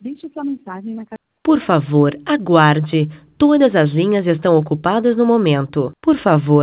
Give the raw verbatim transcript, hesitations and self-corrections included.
Deixe sua mensagem na caixa. Por favor, aguarde. Todas as linhas estão ocupadas no momento. Por favor,